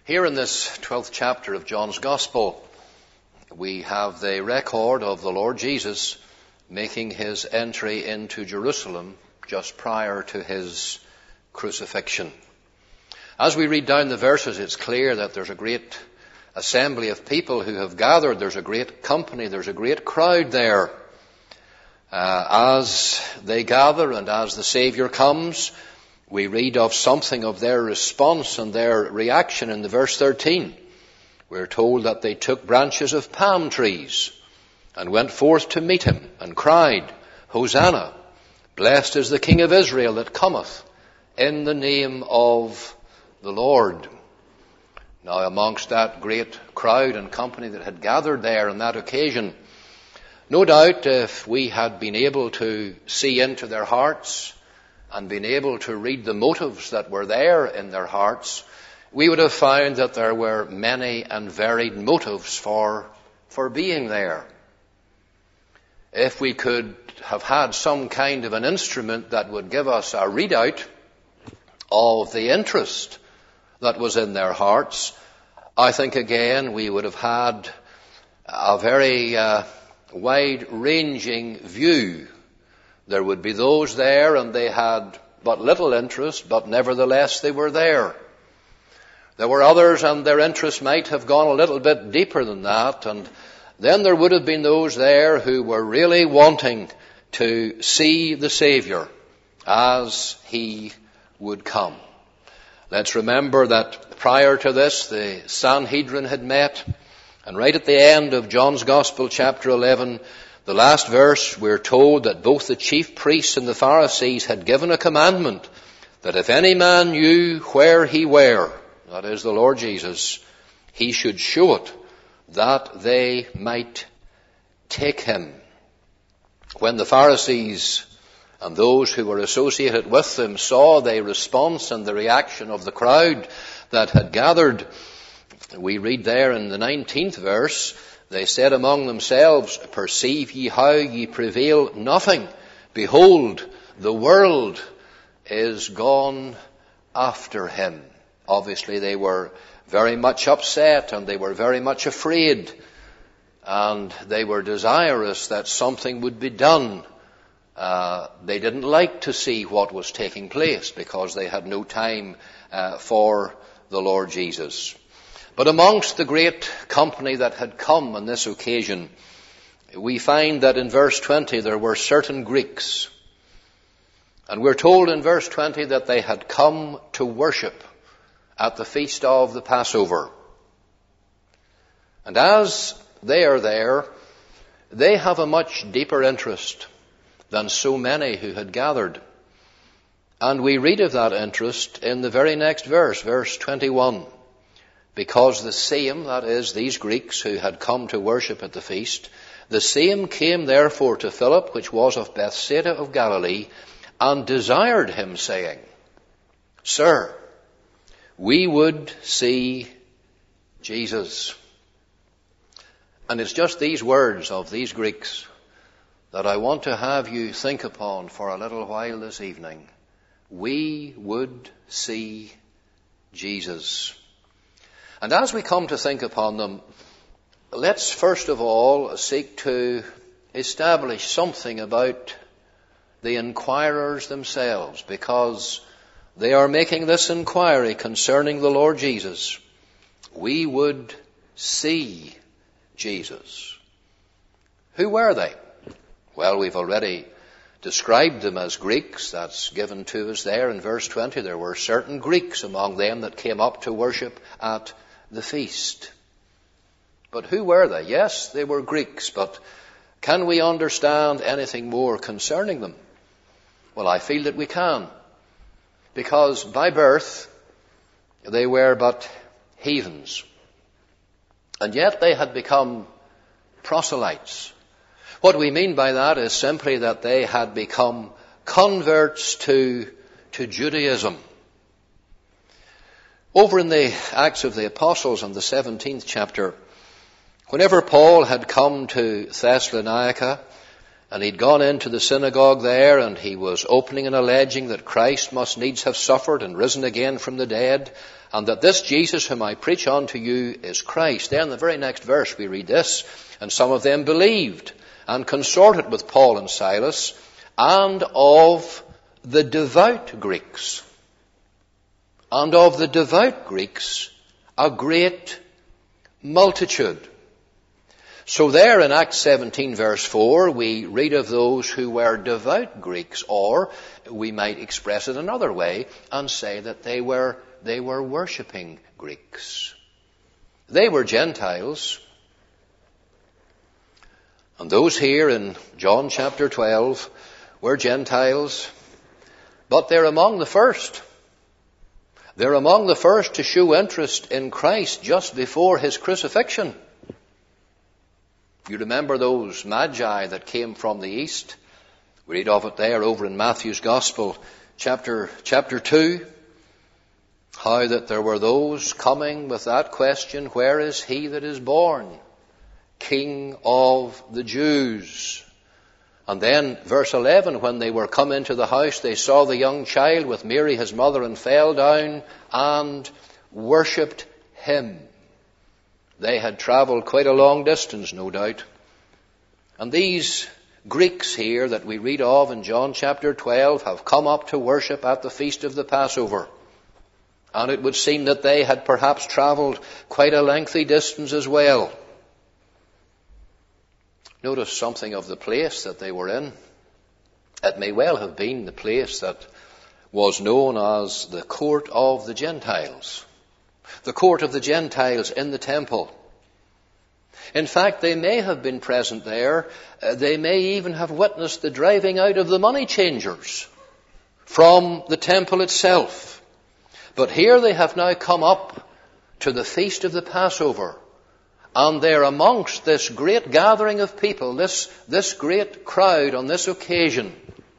Here in this 12th chapter of John's Gospel, we have the record of the Lord Jesus making his entry into Jerusalem just prior to his crucifixion. As we read down the verses, it's clear that there's a great assembly of people who have gathered. There's a great company. There's a great crowd there. As they gather and as the Saviour comes, we read of something of their response and their reaction in the verse 13. We're told that they took branches of palm trees and went forth to meet him and cried, Hosanna, blessed is the King of Israel that cometh in the name of the Lord. Now amongst that great crowd and company that had gathered there on that occasion, no doubt if we had been able to see into their hearts and been able to read the motives that were there in their hearts, we would have found that there were many and varied motives for being there. If we could have had some kind of an instrument that would give us a readout of the interest that was in their hearts, I think again we would have had a very wide-ranging view. There would be those there and they had but little interest, but nevertheless they were there. There were others and their interest might have gone a little bit deeper than that, and then there would have been those there who were really wanting to see the Saviour as he would come. Let's remember that prior to this, the Sanhedrin had met, and right at the end of John's Gospel, chapter 11, the last verse, we're told that both the chief priests and the Pharisees had given a commandment that if any man knew where he were, that is the Lord Jesus, he should show it, that they might take him. When the Pharisees and those who were associated with them saw the response and the reaction of the crowd that had gathered, we read there in the 19th verse, they said among themselves, Perceive ye how ye prevail nothing? Behold, the world is gone after him. Obviously they were very much upset and they were very much afraid, and they were desirous that something would be done. They didn't like to see what was taking place because they had no time for the Lord Jesus. But amongst the great company that had come on this occasion, we find that in verse 20 there were certain Greeks. And we're told in verse 20 that they had come to worship at the feast of the Passover. And as they are there, they have a much deeper interest than so many who had gathered. And we read of that interest in the very next verse, verse 21. Because the same, that is, these Greeks who had come to worship at the feast, the same came therefore to Philip, which was of Bethsaida of Galilee, and desired him, saying, Sir, we would see Jesus. And it's just these words of these Greeks that I want to have you think upon for a little while this evening. We would see Jesus. And as we come to think upon them, let's first of all seek to establish something about the inquirers themselves, because they are making this inquiry concerning the Lord Jesus. We would see Jesus. Who were they? Well, we've already described them as Greeks. That's given to us there in verse 20. There were certain Greeks among them that came up to worship at the feast. But who were they? Yes, they were Greeks, but can we understand anything more concerning them? Well, I feel that we can, because by birth they were but heathens, and yet they had become proselytes. What we mean by that is simply that they had become converts to Judaism. Over in the Acts of the Apostles in the 17th chapter, whenever Paul had come to Thessalonica, And he'd gone into the synagogue there, and he was opening and alleging that Christ must needs have suffered and risen again from the dead, and that this Jesus whom I preach unto you is Christ. Then in the very next verse we read this, and some of them believed and consorted with Paul and Silas, and of the devout Greeks. And of the devout Greeks, a great multitude. So there in Acts 17 verse 4, we read of those who were devout Greeks, or we might express it another way and say that they were worshipping Greeks. They were Gentiles. And those here in John chapter 12 were Gentiles, but they're among the first. They're among the first to show interest in Christ just before his crucifixion. You remember those magi that came from the east? We read of it there over in Matthew's Gospel, chapter 2. How that there were those coming with that question, where is he that is born, King of the Jews? And then verse 11, when they were come into the house, they saw the young child with Mary his mother, and fell down and worshipped him. They had travelled quite a long distance, no doubt. And these Greeks here that we read of in John chapter 12 have come up to worship at the feast of the Passover. And it would seem that they had perhaps travelled quite a lengthy distance as well. Notice something of the place that they were in. It may well have been the place that was known as the court of the Gentiles. The court of the Gentiles in the temple. In fact, they may have been present there. They may even have witnessed the driving out of the money changers from the temple itself. But here they have now come up to the feast of the Passover. And they're amongst this great gathering of people, this great crowd on this occasion.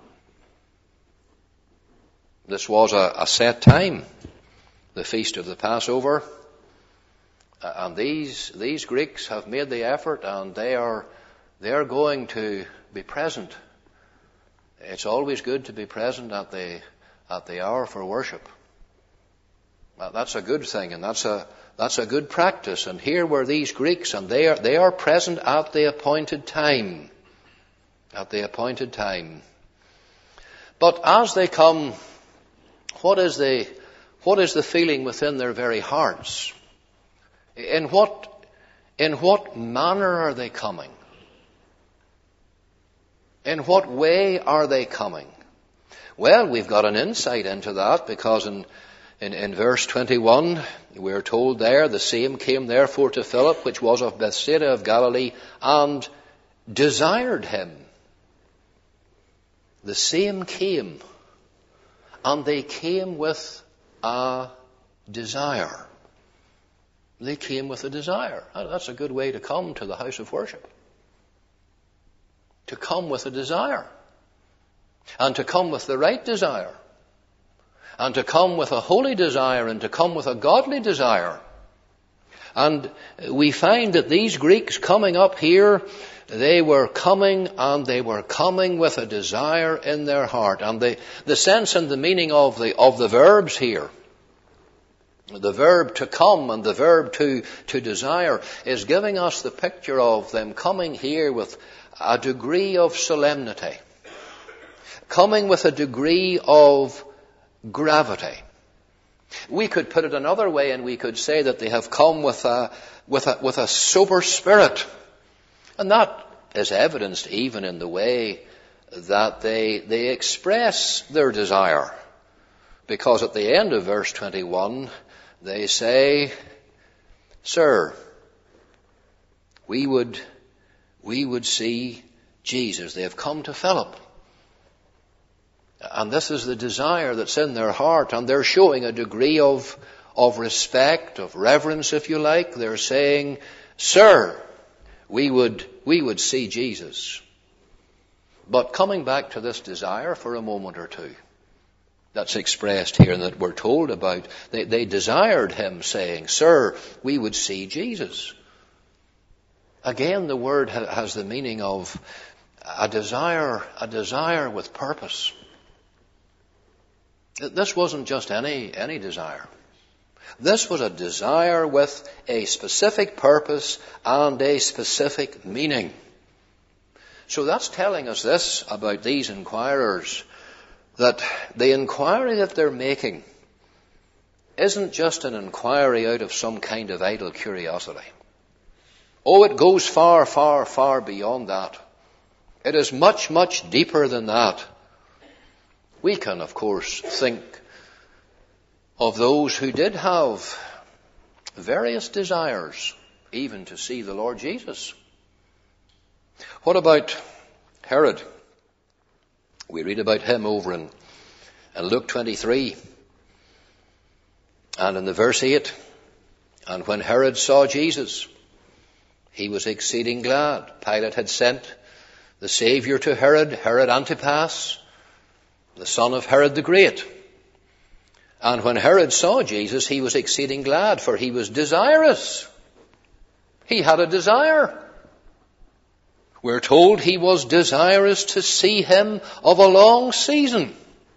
This was a set time, the feast of the Passover. And these Greeks have made the effort, and they are going to be present. It's always good to be present at the hour for worship. That's a good thing, and that's a good practice. And here were these Greeks, and they are present at the appointed time. At the appointed time. But as they come, what is the feeling within their very hearts? In what manner are they coming? In what way are they coming? Well, we've got an insight into that, because in verse 21, we're told there, the same came therefore to Philip, which was of Bethsaida of Galilee, and desired him. The same came, and they came with a desire. They came with a desire. That's a good way to come to the house of worship. To come with a desire. And to come with the right desire. And to come with a holy desire, and to come with a godly desire. And we find that these Greeks coming up here, they were coming with a desire in their heart. And the sense and the meaning of the verbs here, the verb to come and the verb to desire, is giving us the picture of them coming here with a degree of solemnity. Coming with a degree of gravity. We could put it another way, and we could say that they have come with a sober spirit. And that is evidenced even in the way that they express their desire. Because at the end of verse 21, they say, Sir, we would see Jesus. They have come to Philip. And this is the desire that's in their heart, and they're showing a degree of respect, of reverence, if you like. They're saying, Sir, we would see Jesus. But coming back to this desire for a moment or two, that's expressed here and that we're told about, they desired him, saying, Sir, we would see Jesus. Again, the word has the meaning of a desire with purpose. This wasn't just any desire. This was a desire with a specific purpose and a specific meaning. So that's telling us this about these inquirers, that the inquiry that they're making isn't just an inquiry out of some kind of idle curiosity. Oh, it goes far, far, far beyond that. It is much, much deeper than that. We can, of course, think of those who did have various desires, even to see the Lord Jesus. What about Herod? We read about him over in Luke 23 and in the verse 8. And when Herod saw Jesus, he was exceeding glad. Pilate had sent the Saviour to Herod Antipas, the son of Herod the Great. And when Herod saw Jesus, he was exceeding glad, for he was desirous. He had a desire. We're told he was desirous to see him of a long season,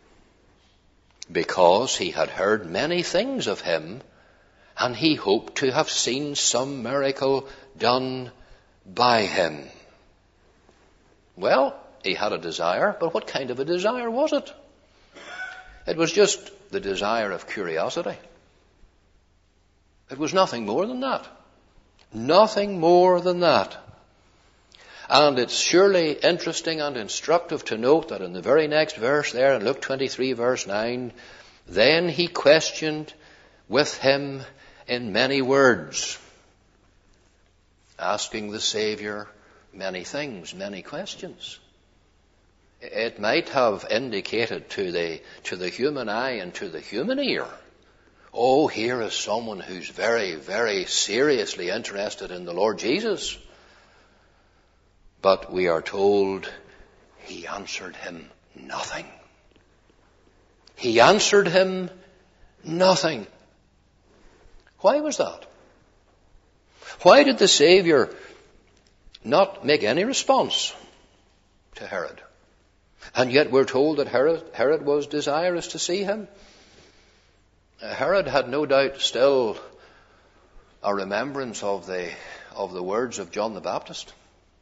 because he had heard many things of him, and he hoped to have seen some miracle done by him. Well, he had a desire, but what kind of a desire was it? It was just the desire of curiosity. It was nothing more than that. Nothing more than that. And it's surely interesting and instructive to note that in the very next verse there, in Luke 23 verse 9, then he questioned with him in many words, asking the Saviour many things, many questions. It might have indicated to the human eye and to the human ear, oh, here is someone who's very, very seriously interested in the Lord Jesus. But we are told he answered him nothing. He answered him nothing. Why was that? Why did the Saviour not make any response to Herod? And yet we're told that Herod was desirous to see him. Herod had no doubt still a remembrance of the words of John the Baptist.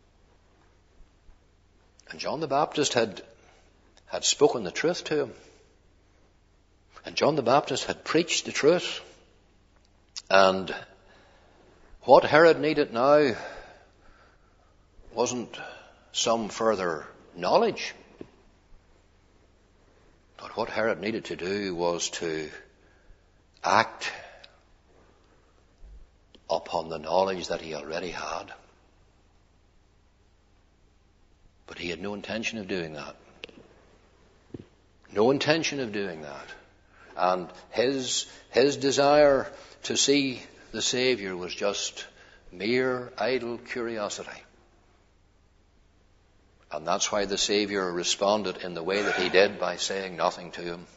And John the Baptist had spoken the truth to him. And John the Baptist had preached the truth. And what Herod needed now wasn't some further knowledge. But what Herod needed to do was to act upon the knowledge that he already had. But he had no intention of doing that. No intention of doing that. And his desire to see the Saviour was just mere idle curiosity. And that's why the Saviour responded in the way that he did, by saying nothing to him.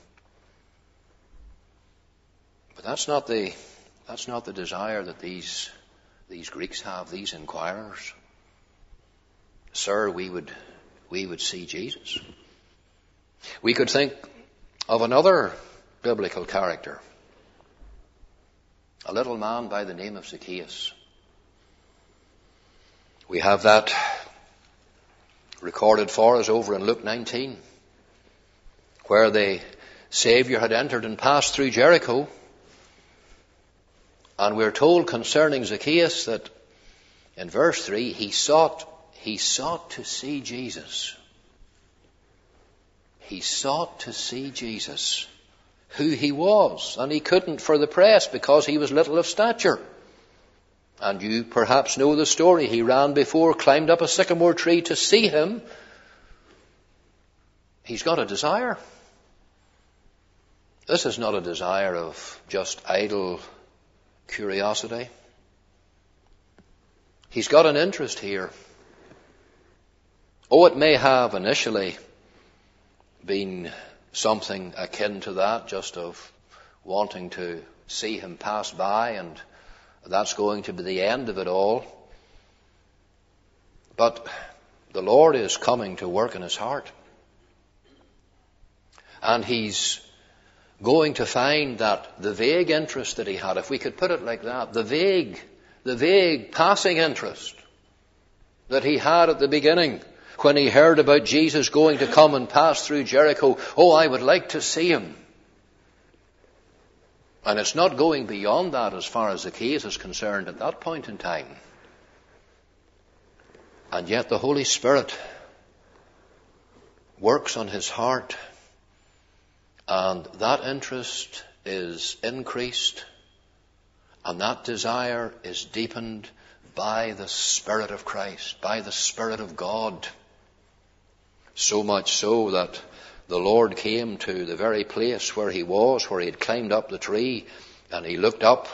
But that's not the desire that these Greeks have, these inquirers. Sir, we would see Jesus. We could think of another biblical character, a little man by the name of Zacchaeus. We have that recorded for us over in Luke 19, where the Saviour had entered and passed through Jericho. And we're told concerning Zacchaeus that in verse 3, he sought to see Jesus. He sought to see Jesus, who he was. And he couldn't for the press because he was little of stature. And you perhaps know the story. He ran before, climbed up a sycamore tree to see him. He's got a desire. This is not a desire of just idle curiosity. He's got an interest here. Oh, it may have initially been something akin to that, just of wanting to see him pass by, and that's going to be the end of it all. But The Lord is coming to work in his heart. And he's going to find that the vague interest that he had, if we could put it like that, the vague passing interest that he had at the beginning when he heard about Jesus going to come and pass through Jericho. Oh, I would like to see him. And it's not going beyond that as far as Zacchaeus is concerned at that point in time. And yet the Holy Spirit works on his heart, and that interest is increased, and that desire is deepened by the Spirit of Christ, by the Spirit of God. So much so that the Lord came to the very place where he was, where he had climbed up the tree, and he looked up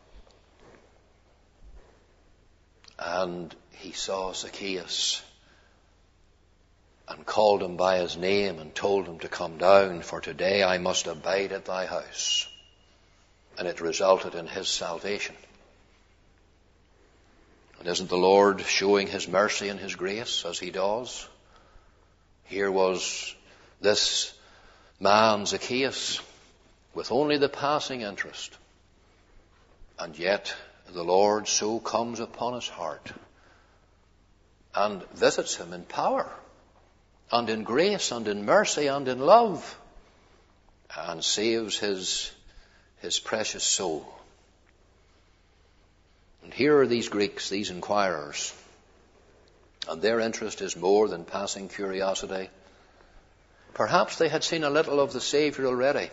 and he saw Zacchaeus and called him by his name and told him to come down, for today I must abide at thy house. And it resulted in his salvation. And isn't the Lord showing his mercy and his grace as he does? Here was this man, Zacchaeus, with only the passing interest. And yet the Lord so comes upon his heart and visits him in power and in grace and in mercy and in love, and saves his precious soul. And here are these Greeks, these inquirers, and their interest is more than passing curiosity. Perhaps they had seen a little of the Saviour already.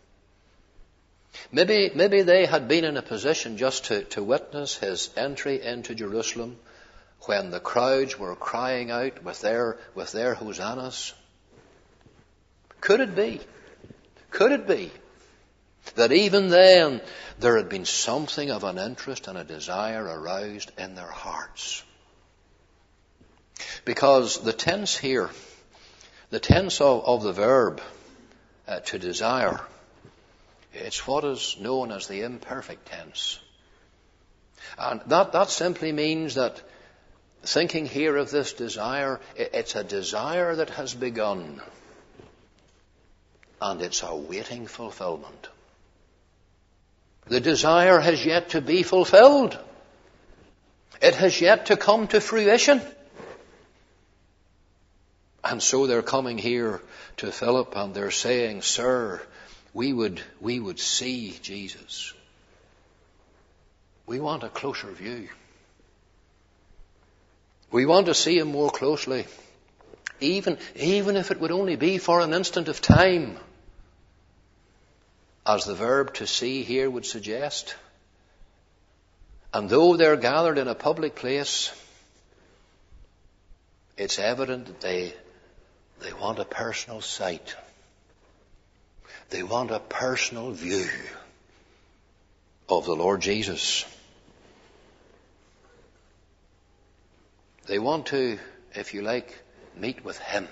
Maybe they had been in a position just to witness his entry into Jerusalem when the crowds were crying out with their hosannas. Could it be that even then there had been something of an interest and a desire aroused in their hearts? Because the tense here, the tense of the verb to desire, it's what is known as the imperfect tense. And that simply means that thinking here of this desire, it's a desire that has begun, and it's awaiting fulfillment. The desire has yet to be fulfilled. It has yet to come to fruition. And so they're coming here to Philip and they're saying, "Sir, we would see Jesus. We want a closer view. We want to see him more closely, even if it would only be for an instant of time," as the verb to see here would suggest. And though they're gathered in a public place, it's evident that they want a personal sight. They want a personal view of the Lord Jesus. They want to, if you like, meet with him.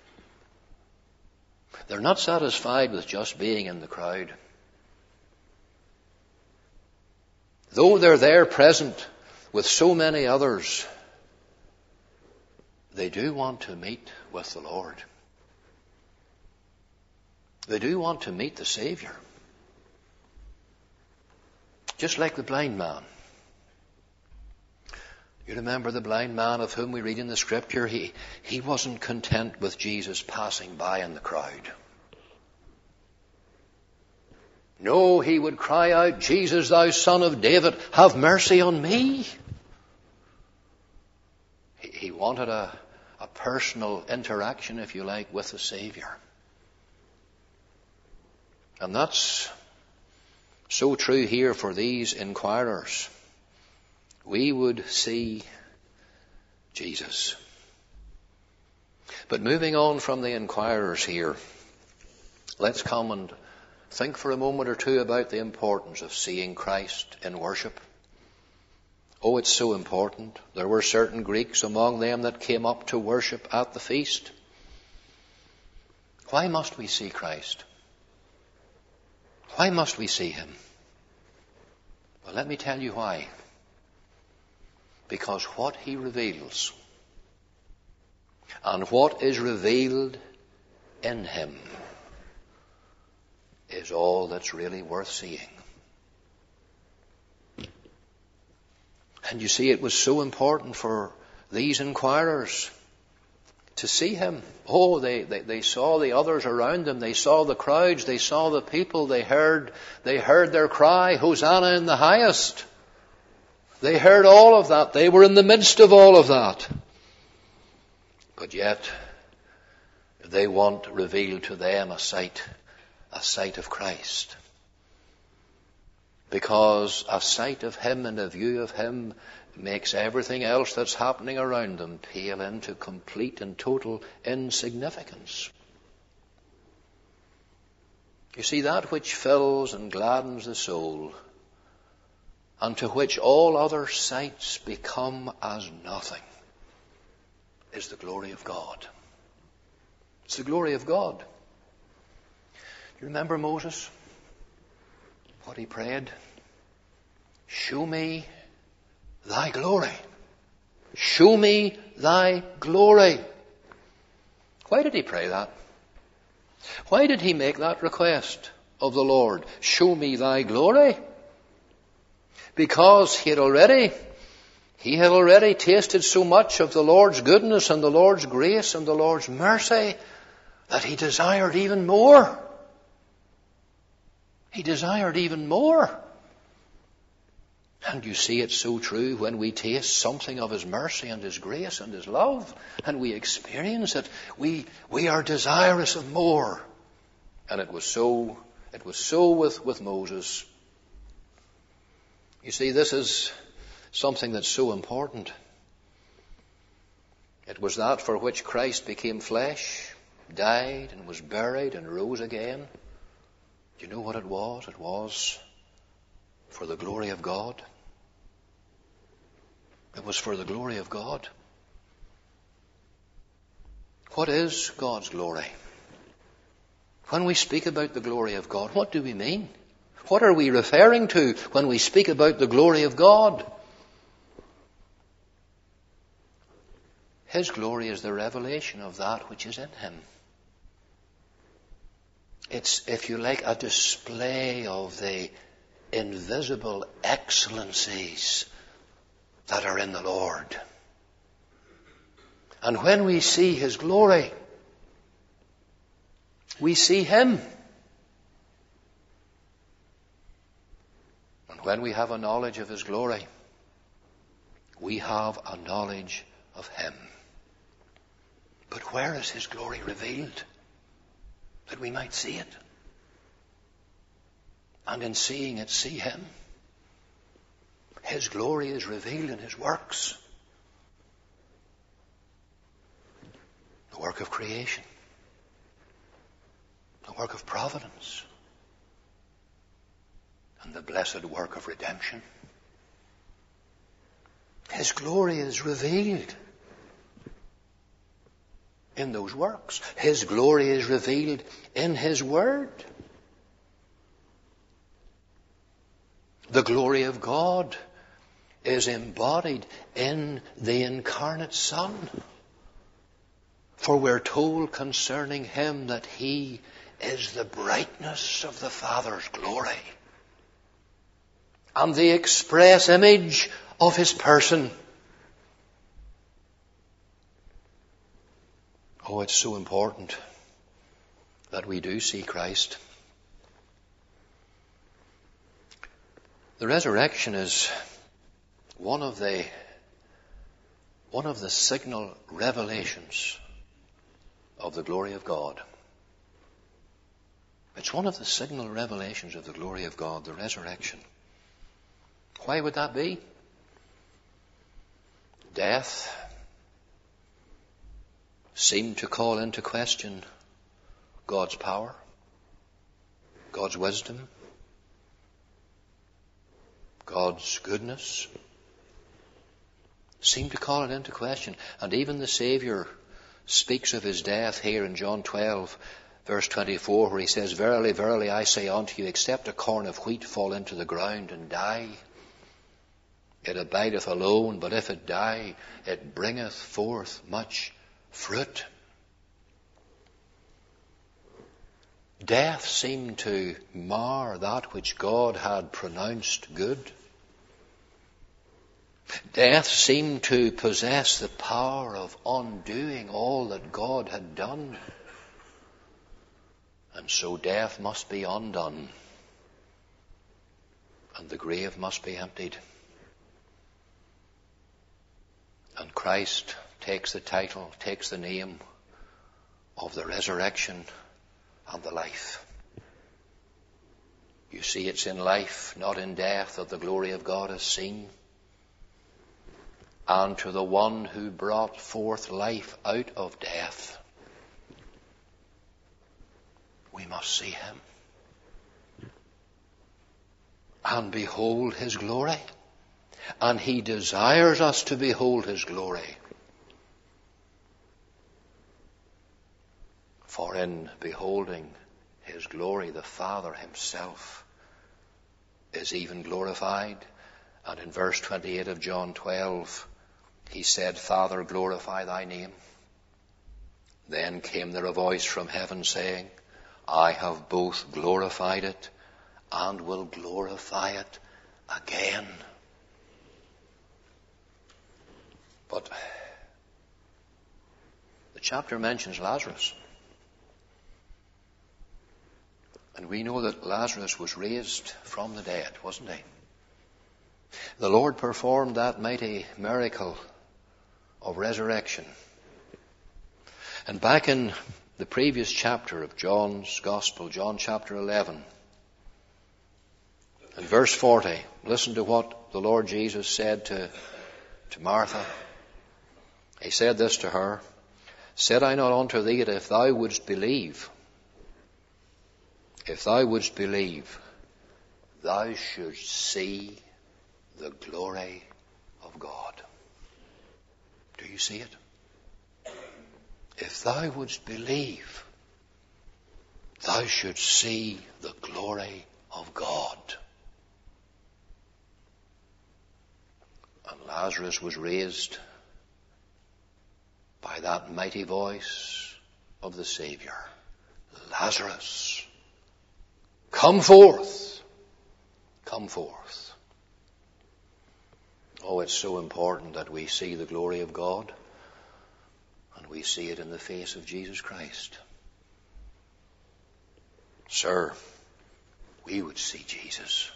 They're not satisfied with just being in the crowd. Though they're there present with so many others, they do want to meet with the Lord. They do want to meet the Saviour. Just like the blind man. You remember the blind man of whom we read in the Scripture? He wasn't content with Jesus passing by in the crowd. No, he would cry out, "Jesus, thou Son of David, have mercy on me." He wanted a personal interaction, if you like, with the Saviour. And that's so true here for these inquirers. We would see Jesus. But moving on from the inquirers here, let's come and think for a moment or two about the importance of seeing Christ in worship. Oh, it's so important. There were certain Greeks among them that came up to worship at the feast. Why must we see Christ? Why must we see him? Well, let me tell you why. Because what he reveals And what is revealed in him is all that's really worth seeing. And you see, it was so important for these inquirers to see him. Oh, they saw the others around them. They saw the crowds. They saw the people. They heard their cry, Hosanna in the highest. They heard all of that. They were in the midst of all of that. But yet, they want revealed to them a sight of Christ. Because a sight of him and a view of him makes everything else that's happening around them pale into complete and total insignificance. You see, that which fills and gladdens the soul, and to which all other sights become as nothing, is the glory of God. It's the glory of God. Do you remember Moses? What he prayed? Show me thy glory. Show me thy glory. Why did he pray that? Why did he make that request of the Lord? Show me thy glory. Because he had already tasted so much of the Lord's goodness and the Lord's grace and the Lord's mercy that he desired even more. He desired even more. And you see, it's so true when we taste something of his mercy and his grace and his love, and we experience it, we are desirous of more. And it was so with Moses. You see, this is something that's so important. It was that for which Christ became flesh, died and was buried and rose again. Do you know what it was? It was for the glory of God. It was for the glory of God. What is God's glory? When we speak about the glory of God, what do we mean? What are we referring to when we speak about the glory of God? His glory is the revelation of that which is in him. It's, if you like, a display of the invisible excellencies that are in the Lord. And when we see his glory, we see him. And when we have a knowledge of his glory, we have a knowledge of him. But where is his glory revealed? That we might see it. And in seeing it, see him. His glory is revealed in his works. The work of creation. The work of providence. And the blessed work of redemption. His glory is revealed in those works. His glory is revealed in his word. The glory of God is embodied in the incarnate Son. For we're told concerning him that he is the brightness of the Father's glory and the express image of his person. Oh, it's so important that we do see Christ. The resurrection is one of the signal revelations of the glory of God. It's one of the signal revelations of the glory of God, the resurrection. Why would that be? Death seemed to call into question God's power, God's wisdom, God's goodness. Seemed to call it into question. And even the Saviour speaks of his death here in John 12, verse 24, where he says, Verily, verily, I say unto you, except a corn of wheat fall into the ground and die, it abideth alone, but if it die, it bringeth forth much fruit. Death seemed to mar that which God had pronounced good. Death seemed to possess the power of undoing all that God had done. And so death must be undone, and the grave must be emptied. And Christ takes the title, takes the name of the resurrection and the life. You see, it's in life, not in death, that the glory of God is seen. And to the one who brought forth life out of death, we must see him and behold his glory. And he desires us to behold his glory. For in beholding his glory, the Father himself is even glorified. And in verse 28 of John 12, he said, Father, glorify thy name. Then came there a voice from heaven saying, I have both glorified it and will glorify it again. But the chapter mentions Lazarus. And we know that Lazarus was raised from the dead, wasn't he? The Lord performed that mighty miracle of resurrection. And back in the previous chapter of John's Gospel, John chapter 11, in verse 40, listen to what the Lord Jesus said to Martha. He said this to her, Said I not unto thee that if thou wouldst believe, thou shouldst see the glory of God. Do you see it? If thou wouldst believe, thou shouldst see the glory of God. And Lazarus was raised by that mighty voice of the Savior. Lazarus, come forth. Come forth. Oh, it's so important that we see the glory of God, and we see it in the face of Jesus Christ. Sir, we would see Jesus.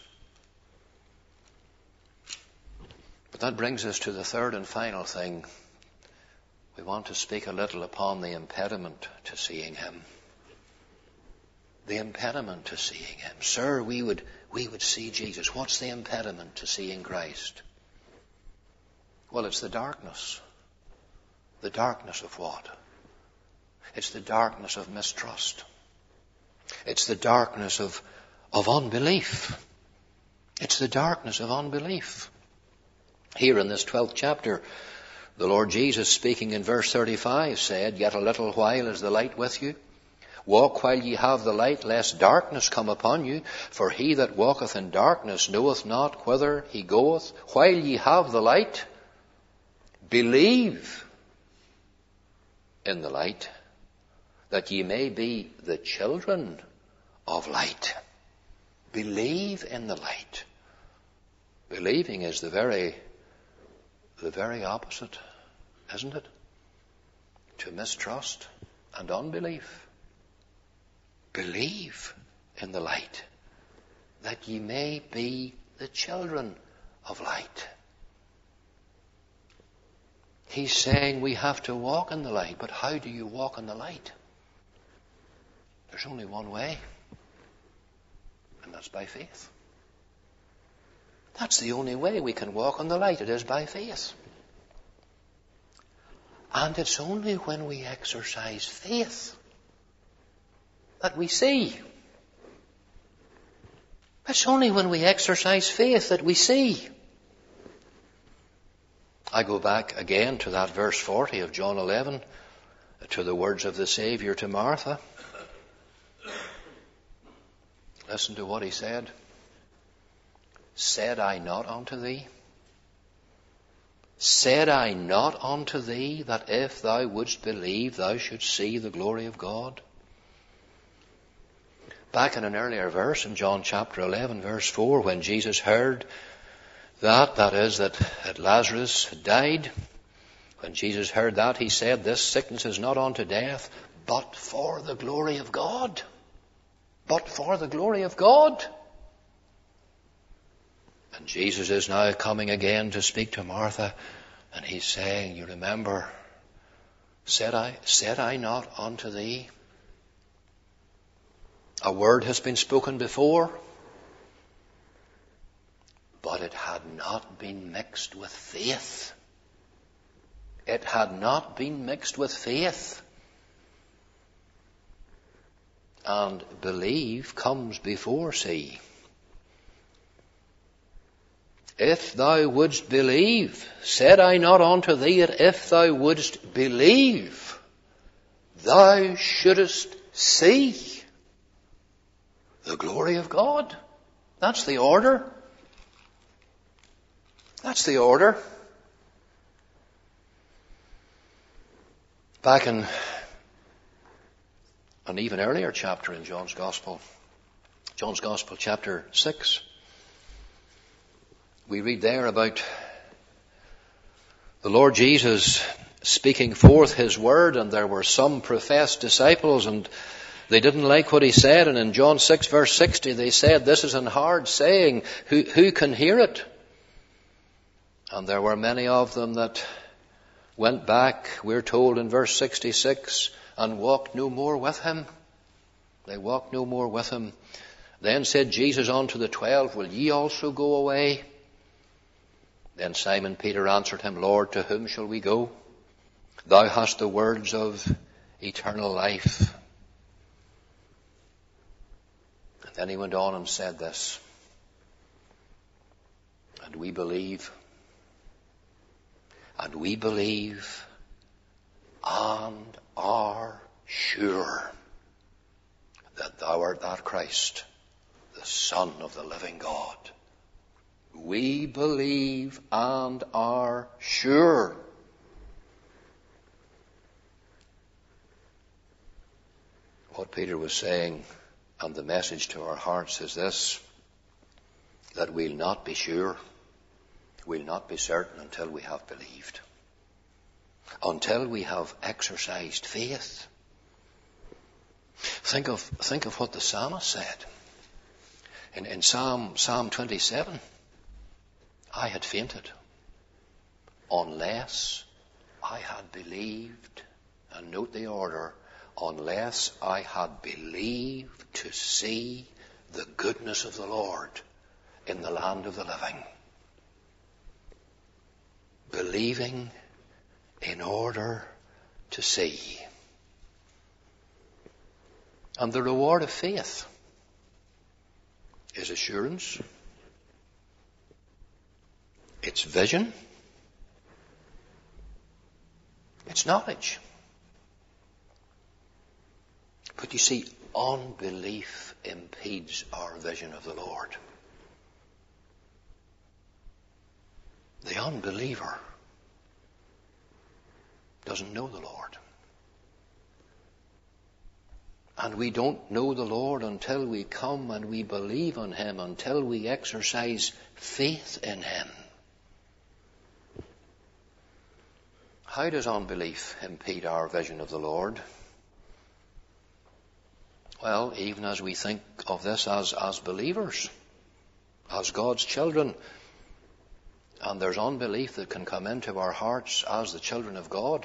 But that brings us to the third and final thing. We want to speak a little upon the impediment to seeing him. The impediment to seeing him. Sir, we would see Jesus. What's the impediment to seeing Christ? Well, it's the darkness. The darkness of what? It's the darkness of mistrust. It's the darkness of unbelief. It's the darkness of unbelief. Here in this 12th chapter, the Lord Jesus, speaking in verse 35, said, Yet a little while is the light with you. Walk while ye have the light, lest darkness come upon you. For he that walketh in darkness knoweth not whither he goeth. While ye have the light, believe in the light, that ye may be the children of light. Believe in the light. Believing is the very opposite, isn't it? To mistrust and unbelief. Believe in the light, that ye may be the children of light. He's saying we have to walk in the light, but how do you walk in the light? There's only one way, and that's by faith. That's the only way we can walk in the light. It is by faith. And it's only when we exercise faith that we see. It's only when we exercise faith that we see. I go back again to that verse 40 of John 11, to the words of the Savior to Martha. Listen to what he said. Said I not unto thee Said I not unto thee that if thou wouldst believe, thou shouldst see the glory of God? Back in an earlier verse in John chapter 11, verse 4, when Jesus heard that is, that Lazarus had died, when Jesus heard that, he said, this sickness is not unto death, but for the glory of God. But for the glory of God. And Jesus is now coming again to speak to Martha, and he's saying, you remember, said I not unto thee? A word has been spoken before, but it had not been mixed with faith. It had not been mixed with faith. And believe comes before see. If thou wouldst believe, said I not unto thee that if thou wouldst believe, thou shouldest see the glory of God. That's the order. That's the order. Back in an even earlier chapter in John's Gospel chapter 6, we read there about the Lord Jesus speaking forth his word, and there were some professed disciples and they didn't like what he said, and in John 6 verse 60 they said, this is an hard saying, who can hear it? And there were many of them that went back, we're told in verse 66, and walked no more with him. They walked no more with him. Then said Jesus unto the 12, will ye also go away? Then Simon Peter answered him, Lord, to whom shall we go? Thou hast the words of eternal life. And then he went on and said this, and we believe and are sure that thou art that Christ, the Son of the living God. We believe and are sure. What Peter was saying, and the message to our hearts is this, that we'll not be sure, we'll not be certain until we have believed, until we have exercised faith. Think of what the psalmist said in Psalm 27. I had fainted unless I had believed, and note the order, unless I had believed to see the goodness of the Lord in the land of the living. Believing in order to see. And the reward of faith is assurance, it's vision, it's knowledge. But you see, unbelief impedes our vision of the Lord. The unbeliever doesn't know the Lord. And we don't know the Lord until we come and we believe on him, until we exercise faith in him. How does unbelief impede our vision of the Lord? Well, even as we think of this as believers, as God's children, and there's unbelief that can come into our hearts as the children of God,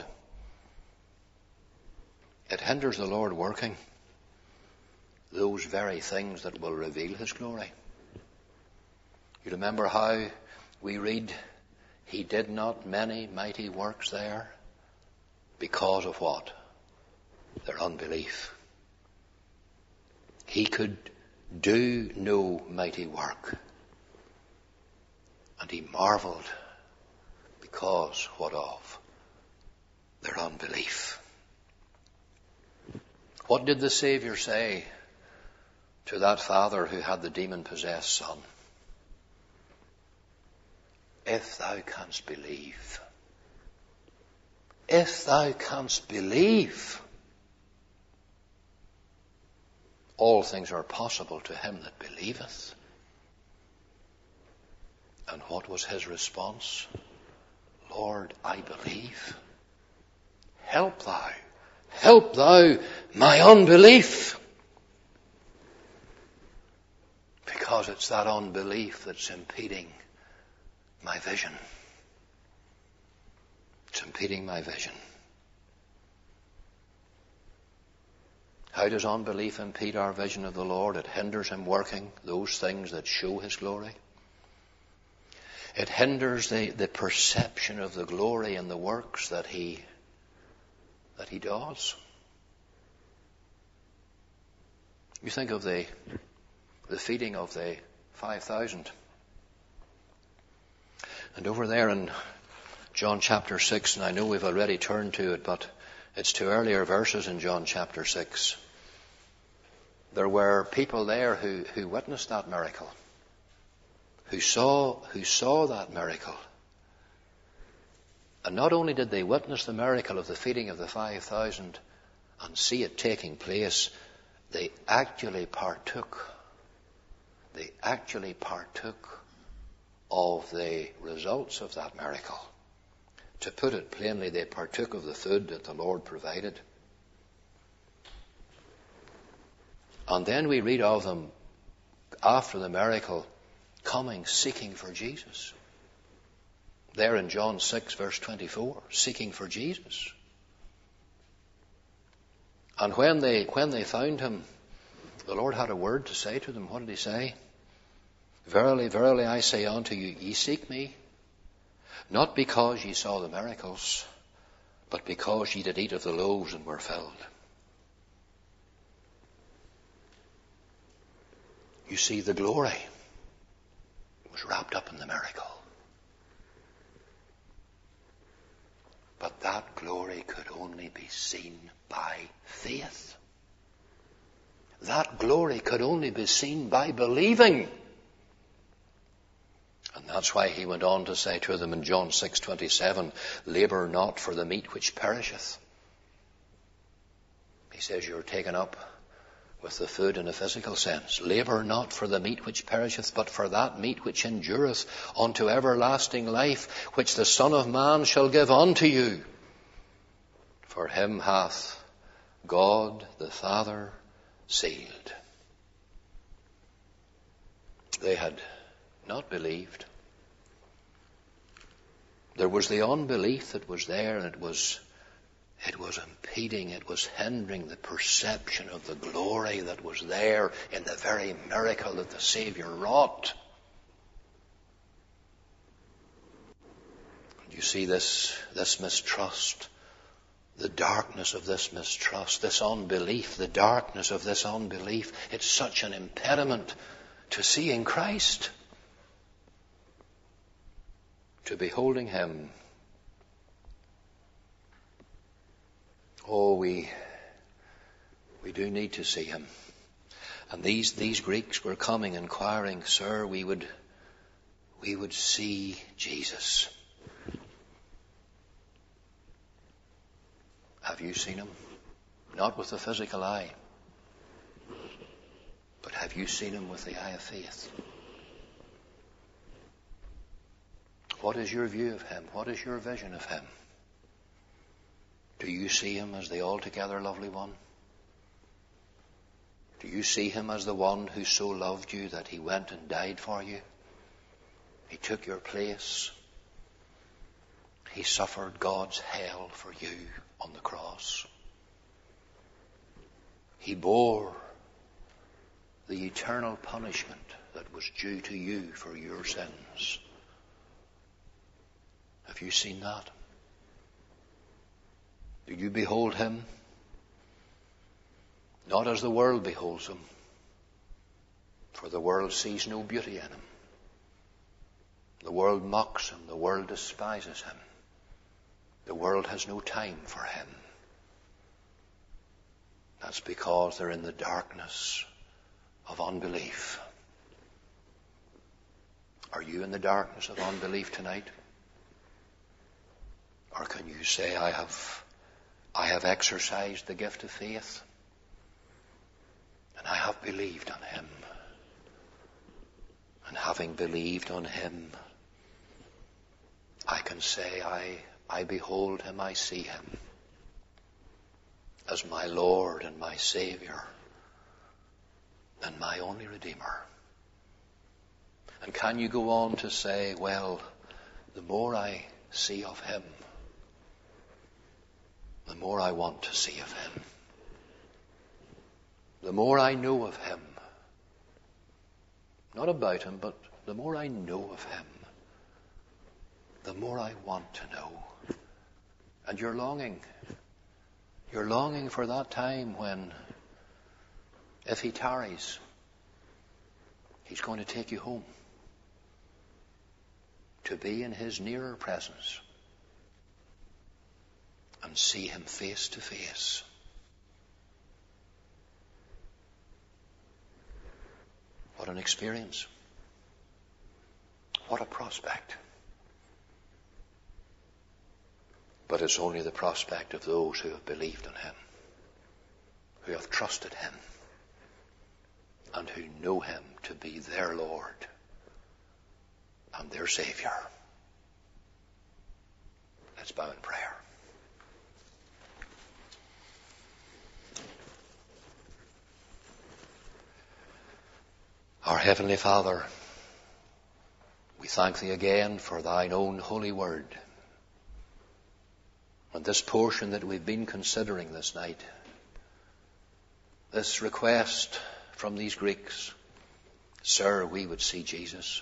it hinders the Lord working those very things that will reveal his glory. You remember how we read, he did not many mighty works there because of what? Their unbelief. He could do no mighty work. And he marveled because what of? Their unbelief. What did the Savior say to that father who had the demon-possessed son? if thou canst believe. If thou canst believe, all things are possible to him that believeth. And what was his response? Lord, I believe. Help thou my unbelief. Because it's that unbelief that's impeding my vision. It's impeding my vision. How does unbelief impede our vision of the Lord? It hinders him working those things that show his glory. It hinders the perception of the glory in the works that he does. You think of the feeding of the 5,000. And over there in John chapter 6, and I know we've already turned to it, but it's to earlier verses in John chapter 6. There were people there who witnessed that miracle, who saw that miracle. And not only did they witness the miracle of the feeding of the 5,000 and see it taking place, they actually partook of the results of that miracle. To put it plainly, they partook of the food that the Lord provided. And then we read of them after the miracle coming, seeking for Jesus. There in John 6 verse 24, seeking for Jesus. And when they found him, the Lord had a word to say to them. What did he say? Verily, verily, I say unto you, ye seek me, not because ye saw the miracles, but because ye did eat of the loaves and were filled. You see, the glory was wrapped up in the miracle. But that glory could only be seen by faith. That glory could only be seen by believing. And that's why he went on to say to them in John 6:27, labour not for the meat which perisheth. He says you're taken up with the food in a physical sense. Labour not for the meat which perisheth, but for that meat which endureth unto everlasting life, which the Son of Man shall give unto you. For him hath God the Father sealed. They had not believed. There was the unbelief that was there, and it was impeding, it was hindering the perception of the glory that was there in the very miracle that the Saviour wrought. And you see this mistrust, the darkness of this mistrust, this unbelief, the darkness of this unbelief. It's such an impediment to seeing Christ, to beholding him. Oh, we do need to see him. And these Greeks were coming, inquiring, sir, we would see Jesus. Have you seen him? Not with the physical eye, but have you seen him with the eye of faith? What is your view of him? What is your vision of him? Do you see him as the altogether lovely one? Do you see him as the one who so loved you that he went and died for you? He took your place. He suffered God's hell for you on the cross. He bore the eternal punishment that was due to you for your sins. Have you seen that? Do you behold him? Not as the world beholds him, for the world sees no beauty in him. The world mocks him. The world despises him. The world has no time for him. That's because they're in the darkness of unbelief. Are you in the darkness of unbelief tonight? Or can you say, I have exercised the gift of faith, and I have believed on him. And having believed on him, I can say, I behold him, I see him as my Lord and my Savior and my only Redeemer. And can you go on to say, well, the more I see of him, the more I want to see of him. The more I know of him, not about him, but the more I know of him, the more I want to know. And you're longing for that time when, if he tarries, he's going to take you home to be in his nearer presence and see him face to face. What an experience. What a prospect. But it's only the prospect of those who have believed on him, who have trusted him, and who know him to be their Lord and their Savior. Let's bow in prayer. Our Heavenly Father, we thank thee again for thine own holy word. And this portion that we've been considering this night, this request from these Greeks, Sir, we would see Jesus.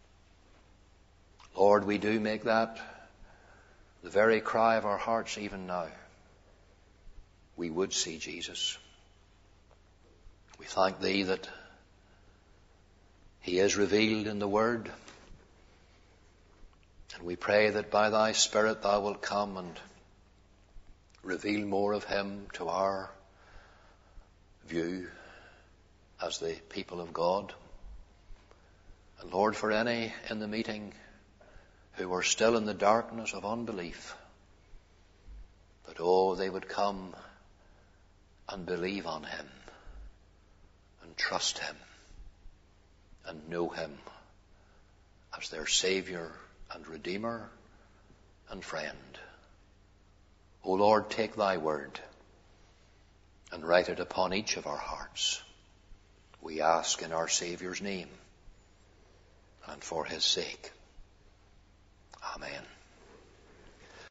Lord, we do make that the very cry of our hearts even now. We would see Jesus. We thank thee that he is revealed in the Word. And we pray that by thy Spirit thou wilt come and reveal more of him to our view as the people of God. And Lord, for any in the meeting who are still in the darkness of unbelief, that, they would come and believe on him and trust him and know him as their Savior and Redeemer and friend. O Lord, take thy word and write it upon each of our hearts. We ask in our Saviour's name and for his sake. Amen.